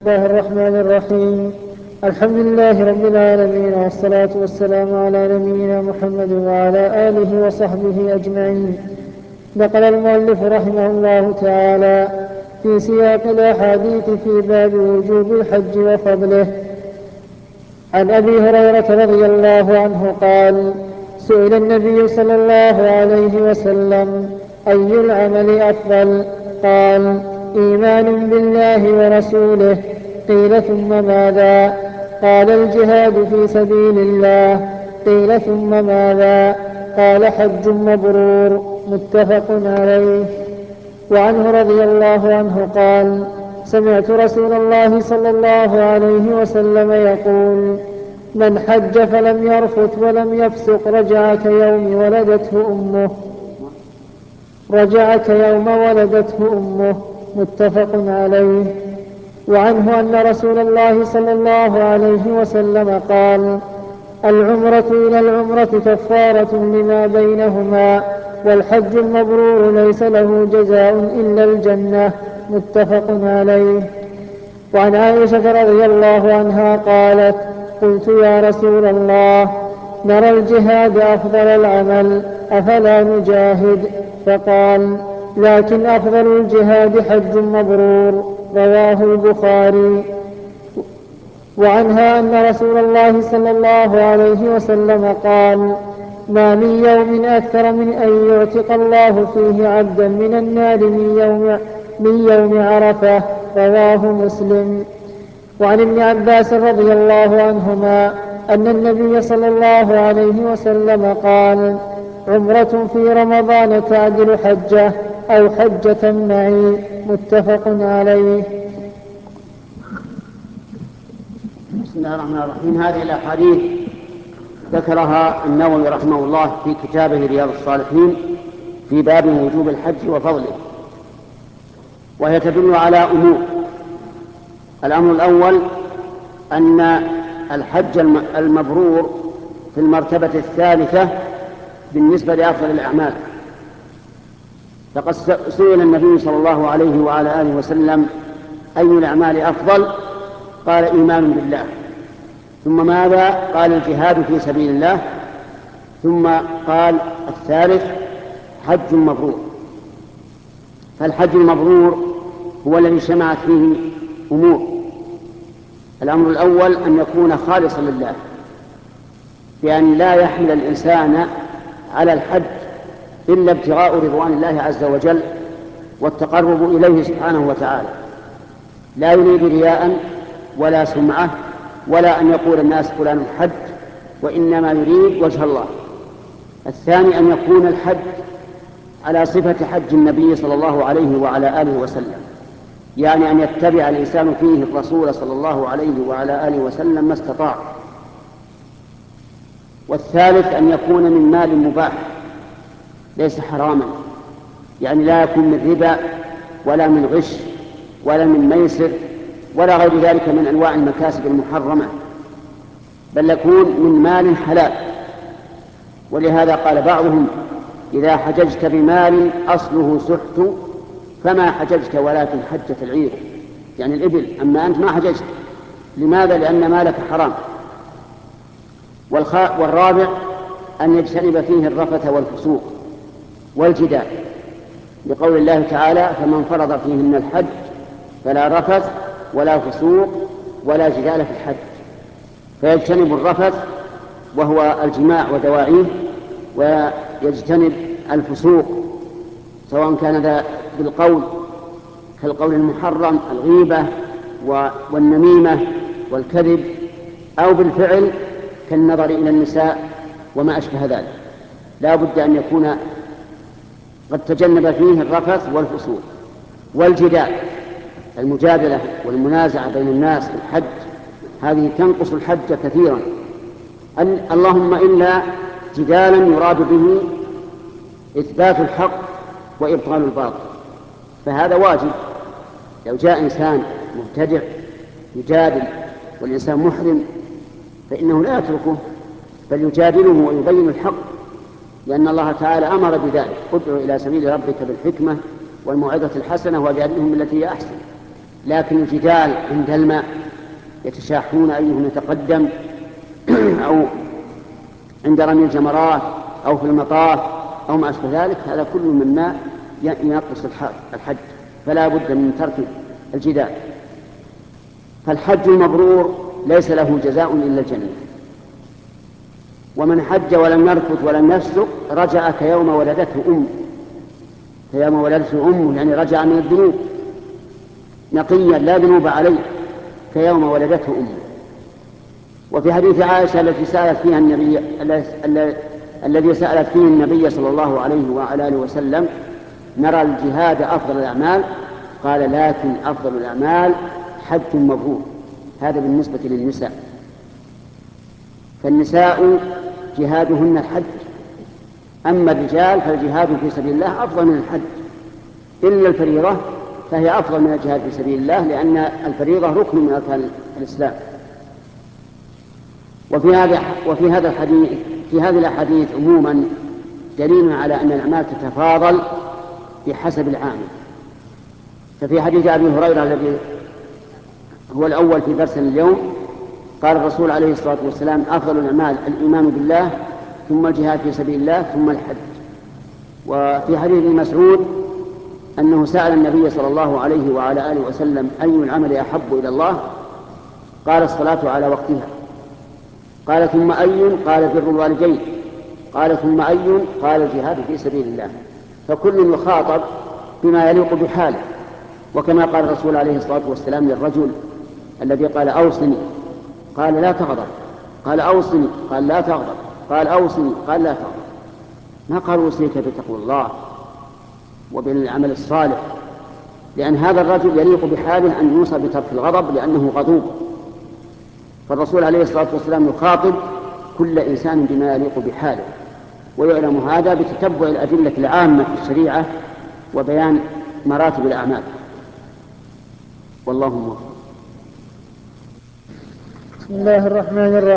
الله الرحمن الرحيم. الحمد لله رب العالمين، والصلاة والسلام على نبينا محمد وعلى آله وصحبه أجمعين. نقل المؤلف رحمه الله تعالى في سياق الأحاديث في باب وجوب الحج وفضله عن أبي هريرة رضي الله عنه قال: سئل النبي صلى الله عليه وسلم: أي العمل أفضل؟ قال: إيمان بالله ورسوله. قيل: ثم ماذا؟ قال: الجهاد في سبيل الله. قيل: ثم ماذا؟ قال: حج مبرور. متفق عليه. وعنه رضي الله عنه قال: سمعت رسول الله صلى الله عليه وسلم يقول: من حج فلم يرفث ولم يفسق رجع كيوم ولدته أمه. متفق عليه. وعنه أن رسول الله صلى الله عليه وسلم قال: العمرة إلى العمرة كفارة لما بينهما، والحج المبرور ليس له جزاء إلا الجنة. متفق عليه. وعن عائشة رضي الله عنها قالت: قلت: يا رسول الله، نرى الجهاد أفضل العمل، أفلا نجاهد؟ فقال: لكن أفضل الجهاد حج مبرور. رواه البخاري. وعنها أن رسول الله صلى الله عليه وسلم قال: ما من يوم أكثر من أن يعتق الله فيه عبدا من النار من يوم عرفة. رواه مسلم. وعن ابن عباس رضي الله عنهما أن النبي صلى الله عليه وسلم قال: عمرة في رمضان تعدل حجة أو حجة معي. متفق عليه. بسم الله الرحمن الرحيم. هذه الأحاديث ذكرها النووي رحمه الله في كتابه رياض الصالحين في باب وجوب الحج وفضله، وهي تدل على أمور. الأمر الأول أن الحج المبرور في المرتبة الثالثة بالنسبة لأفضل الأعمال. فقد سئل النبي صلى الله عليه وعلى آله وسلم: أي الأعمال أفضل؟ قال: إيمان بالله. ثم ماذا؟ قال: الجهاد في سبيل الله. ثم قال الثالث: حج مبرور. فالحج المبرور هو الذي اجتمعت فيه أمور. الأمر الأول أن يكون خالصا لله، بأن لا يحمل الإنسان على الحج إلا ابتغاء رضوان الله عز وجل والتقرب إليه سبحانه وتعالى، لا يريد رياء ولا سمعة ولا أن يقول الناس فلان حج، وإنما يريد وجه الله. الثاني أن يكون الحج على صفة حج النبي صلى الله عليه وعلى آله وسلم، يعني أن يتبع الإنسان فيه الرسول صلى الله عليه وعلى آله وسلم ما استطاع. والثالث أن يكون من مال مباح ليس حراما، يعني لا يكون من ربا ولا من غش ولا من ميسر ولا غير ذلك من أنواع المكاسب المحرمة، بل يكون من مال حلال. ولهذا قال بعضهم: إذا حججت بمال أصله سحت فما حججت ولكن حجة العير، يعني الإبل، أما أنت ما حججت. لماذا؟ لأن مالك حرام. والرابع أن يجتنب فيه الرفث والفسوق والجدال، لقول الله تعالى: فمن فرض فيهن الحج فلا رفث ولا فسوق ولا جدال في الحج. فيجتنب الرفث وهو الجماع ودواعيه، ويجتنب الفسوق سواء كان ذا بالقول كالقول المحرم الغيبة والنميمة والكذب، أو بالفعل كالنظر إلى النساء وما أشبه ذلك. لا بد أن يكون قد تجنب فيه الرفث والفسوق والجدال. المجادلة والمنازعة بين الناس في الحج هذه تنقص الحج كثيرا، اللهم إلا جدالا يراد به إثبات الحق وإبطال الباطل، فهذا واجب. لو جاء إنسان مبتدع يجادل والإنسان محرم فإنه لا يتركه بل يجادله ويبين الحق، لأن الله تعالى أمر بذلك: ادع إلى سبيل ربك بالحكمة والموعظة الحسنة وجادلهم بالتي هي أحسن. لكن الجدال عند الماء يتشاحون أيهم يتقدم أو عند رمي الجمرات أو في المطاف أو ما أشبه ذلك، هذا كل مما ينقص الحج، فلا بد من ترك الجدال. فالحج المبرور ليس له جزاء إلا الجنة، ومن حج ولم يرفث ولم يفسق رجع كيوم ولدته أمه، كيوم ولدته أمه، يعني رجع من الذنوب نقيا لا ذنوب عليه كيوم ولدته أمه. وفي حديث عائشة الذي سألت فيه النبي صلى الله عليه وعلى آله وسلم: نرى الجهاد أفضل الأعمال، قال: لكن أفضل الأعمال حج مبرور. هذا بالنسبة للنساء، فالنساء جهادهن الحج، أما الرجال فالجهاد في سبيل الله أفضل من الحج، إلا الفريضة فهي أفضل من الجهاد في سبيل الله، لأن الفريضة ركن من أركان الإسلام. وفي هذه الأحاديث عموما دليل على أن الأعمال تتفاضل بحسب العامل. ففي حديث أبي هريرة الذي هو الأول في درسنا اليوم، قال الرسول عليه الصلاة والسلام: أفضل الأعمال الإيمان بالله، ثم الجهاد في سبيل الله، ثم الحج. وفي حديث ابن مسعود أنه سأل النبي صلى الله عليه وعلى آله وسلم: أي العمل أحب إلى الله؟ قال: الصلاة على وقتها. قال: ثم أي؟ قال: بر الوالدين. قال: ثم أي؟ قال: الجهاد في سبيل الله. فكل يخاطب بما يليق بحاله، وكما قال الرسول عليه الصلاة والسلام للرجل الذي قال: أوصني، قال: لا تغضب. قال: أوصني، قال: لا تغضب. قال: أوصني، قال: لا تغضب. ما قال: أوصيك بتقوى الله وبالعمل الصالح، لأن هذا الرجل يليق بحاله أن يوصى بترك الغضب لأنه غضوب. فالرسول عليه الصلاة والسلام يخاطب كل إنسان بما يليق بحاله، ويعلم هذا بتتبع الأدلة العامة في الشريعة وبيان مراتب الأعمال. والله موفق. بسم الله الرحمن الرحيم.